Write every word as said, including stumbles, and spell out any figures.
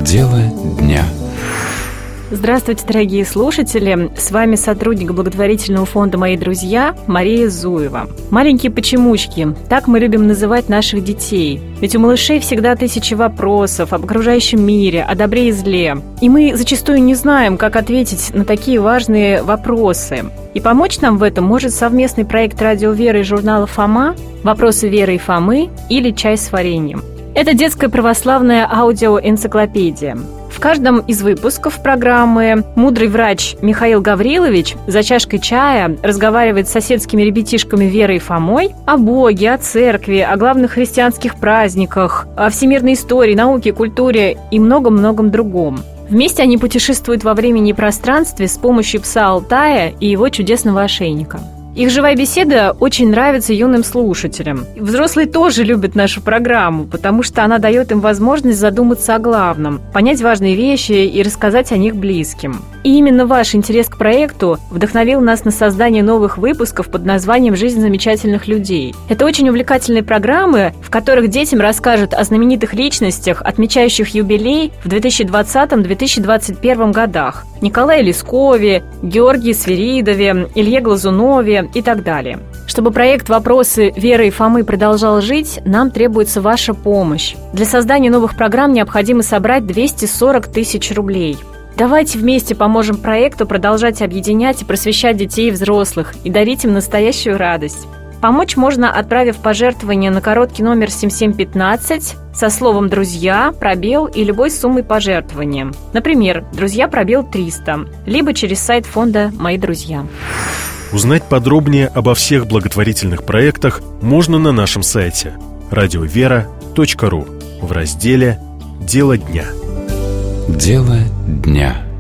Дело дня. Здравствуйте, дорогие слушатели! С вами сотрудник благотворительного фонда «Мои друзья» Мария Зуева. Маленькие почемучки – так мы любим называть наших детей. Ведь у малышей всегда тысячи вопросов об окружающем мире, о добре и зле. И мы зачастую не знаем, как ответить на такие важные вопросы. И помочь нам в этом может совместный проект «Радио Вера» и журнала «Фома» «Вопросы Веры и Фомы» или «Чай с вареньем». Это детская православная аудиоэнциклопедия. В каждом из выпусков программы мудрый врач Михаил Гаврилович за чашкой чая разговаривает с соседскими ребятишками Верой и Фомой о Боге, о церкви, о главных христианских праздниках, о всемирной истории, науке, культуре и многом-многом другом. Вместе они путешествуют во времени и пространстве с помощью пса Алтая и его чудесного ошейника. Их живая беседа очень нравится юным слушателям. Взрослые тоже любят нашу программу, потому что она дает им возможность задуматься о главном, понять важные вещи и рассказать о них близким. И именно ваш интерес к проекту вдохновил нас на создание новых выпусков под названием «Жизнь замечательных людей». Это очень увлекательные программы, в которых детям расскажут о знаменитых личностях, отмечающих юбилей в две тысячи двадцатом - две тысячи двадцать первом годах. Николае Лескове, Георгии Свиридове, Илье Глазунове и так далее. Чтобы проект «Вопросы Веры и Фомы» продолжал жить, нам требуется ваша помощь. Для создания новых программ необходимо собрать двести сорок тысяч рублей. Давайте вместе поможем проекту продолжать объединять и просвещать детей и взрослых и дарить им настоящую радость. Помочь можно, отправив пожертвование на короткий номер семь семь пятнадцать со словом «Друзья», пробел и любой суммой пожертвования. Например, «Друзья», пробел триста, либо через сайт фонда «Мои друзья». Узнать подробнее обо всех благотворительных проектах можно на нашем сайте радиовера точка ру в разделе «Дело дня». Дело дня.